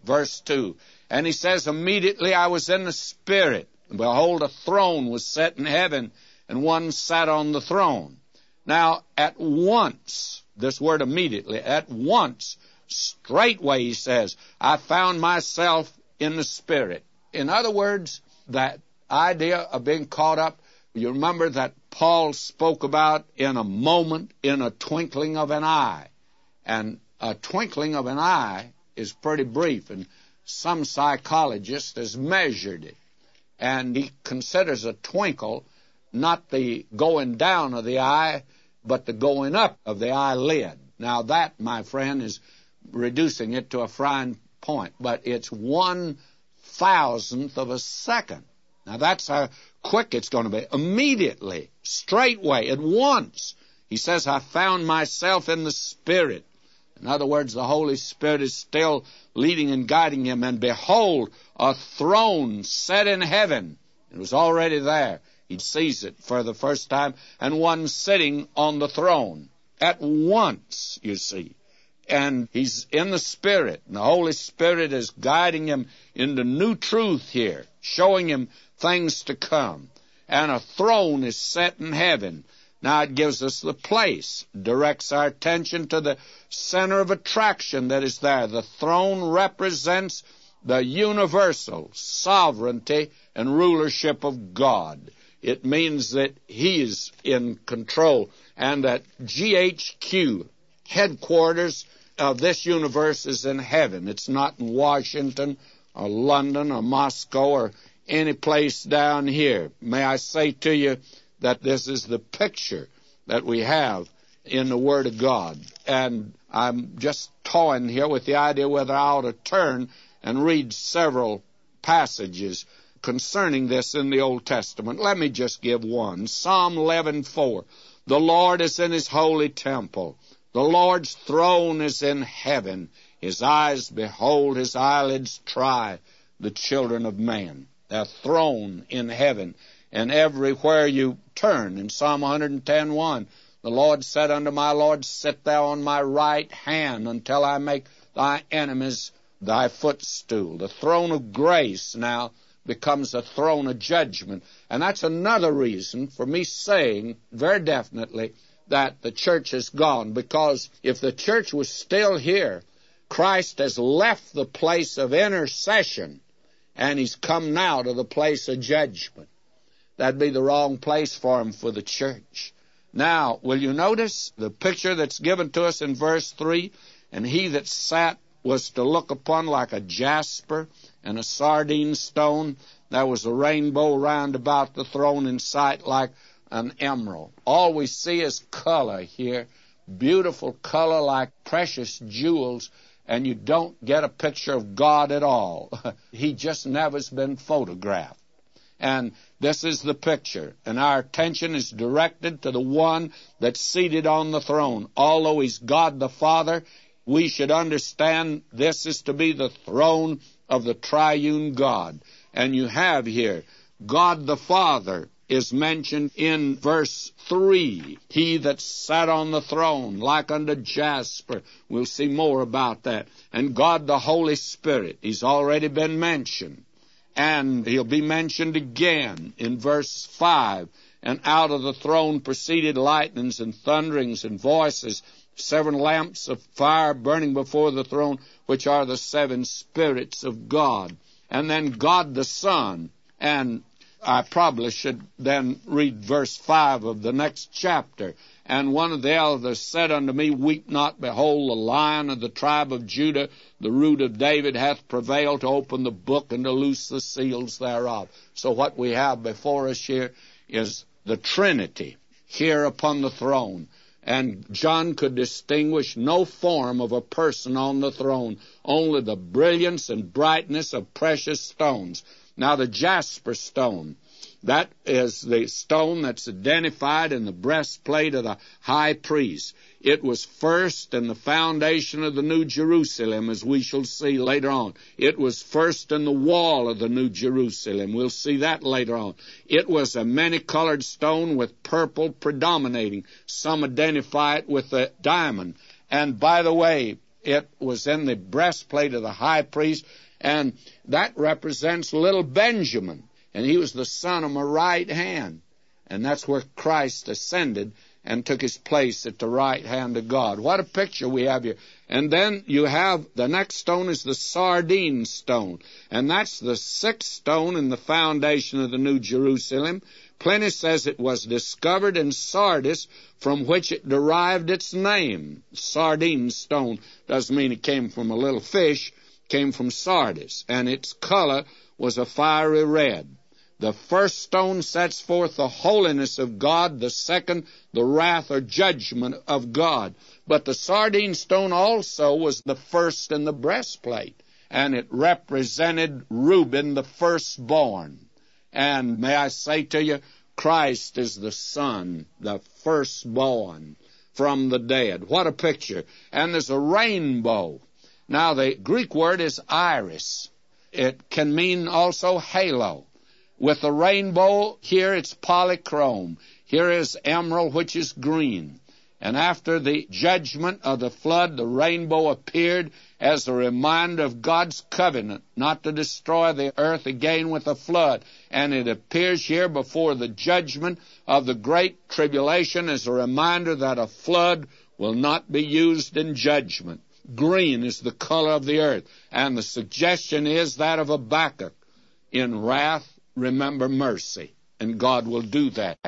verse 2. And he says, immediately I was in the Spirit, and behold, a throne was set in heaven, and one sat on the throne. Now, at once, this word immediately, at once, straightway, he says, I found myself in the Spirit. In other words, that idea of being caught up, you remember that Paul spoke about in a moment, in a twinkling of an eye. And a twinkling of an eye is pretty brief, and some psychologist has measured it. And he considers a twinkle not the going down of the eye, but the going up of the eyelid. Now that, my friend, is reducing it to a fine point, but it's 1,000th of a second. Now that's how quick it's going to be. Immediately, straightway, at once. He says, I found myself in the Spirit. In other words, the Holy Spirit is still leading and guiding him. And behold, a throne set in heaven. It was already there. He sees it for the first time. And one sitting on the throne. At once, you see. And he's in the Spirit. And the Holy Spirit is guiding him into new truth here, showing him things to come. And a throne is set in heaven. Now it gives us the place, directs our attention to the center of attraction that is there. The throne represents the universal sovereignty and rulership of God. It means that he is in control, and that GHQ, headquarters of this universe, is in heaven. It's not in Washington or London or Moscow or any place down here. May I say to you that this is the picture that we have in the Word of God. And I'm just toying here with the idea whether I ought to turn and read several passages concerning this in the Old Testament. Let me just give one. Psalm 11:4. The Lord is in his holy temple. The Lord's throne is in heaven. His eyes behold, his eyelids try the children of man. A throne in heaven. And everywhere you turn, in Psalm 110:1, the Lord said unto my Lord, sit thou on my right hand until I make thy enemies thy footstool. The throne of grace now becomes a throne of judgment. And that's another reason for me saying very definitely that the church is gone. Because if the church was still here, Christ has left the place of intercession and he's come now to the place of judgment. That'd be the wrong place for him for the church. Now, will you notice the picture that's given to us in verse 3? And he that sat was to look upon like a jasper and a sardine stone. There was a rainbow round about the throne in sight like an emerald. All we see is color here, beautiful color like precious jewels, and you don't get a picture of God at all. He just never's been photographed. And this is the picture, and our attention is directed to the one that's seated on the throne. Although he's God the Father, we should understand this is to be the throne of the triune God. And you have here, God the Father is mentioned in verse 3. He that sat on the throne, like unto jasper. We'll see more about that. And God the Holy Spirit, he's already been mentioned. And he'll be mentioned again in verse 5. And out of the throne proceeded lightnings and thunderings and voices, 7 lamps of fire burning before the throne, which are the 7 spirits of God. And then God the Son. And I probably should then read verse 5 of the next chapter. And one of the elders said unto me, weep not, behold, the Lion of the tribe of Judah, the root of David, hath prevailed to open the book and to loose the seals thereof. So what we have before us here is the Trinity here upon the throne. And John could distinguish no form of a person on the throne, only the brilliance and brightness of precious stones. Now the jasper stone, that is the stone that's identified in the breastplate of the high priest. It was first in the foundation of the New Jerusalem, as we shall see later on. It was first in the wall of the New Jerusalem. We'll see that later on. It was a many-colored stone with purple predominating. Some identify it with a diamond. And by the way, it was in the breastplate of the high priest, and that represents little Benjamin, and he was the son of my right hand. And that's where Christ ascended and took his place at the right hand of God. What a picture we have here. And then you have, the next stone is the sardine stone, and that's the sixth stone in the foundation of the New Jerusalem. Pliny says it was discovered in Sardis, from which it derived its name. Sardine stone doesn't mean it came from a little fish, it came from Sardis, and its color was a fiery red. The first stone sets forth the holiness of God, the second, the wrath or judgment of God. But the sardine stone also was the first in the breastplate, and it represented Reuben, the firstborn. And may I say to you, Christ is the Son, the firstborn from the dead. What a picture. And there's a rainbow. Now, the Greek word is iris. It can mean also halo. With the rainbow, here it's polychrome. Here is emerald, which is green. And after the judgment of the flood, the rainbow appeared as a reminder of God's covenant, not to destroy the earth again with a flood. And it appears here before the judgment of the great tribulation as a reminder that a flood will not be used in judgment. Green is the color of the earth, and the suggestion is that of Habakkuk. In wrath, remember mercy, and God will do that.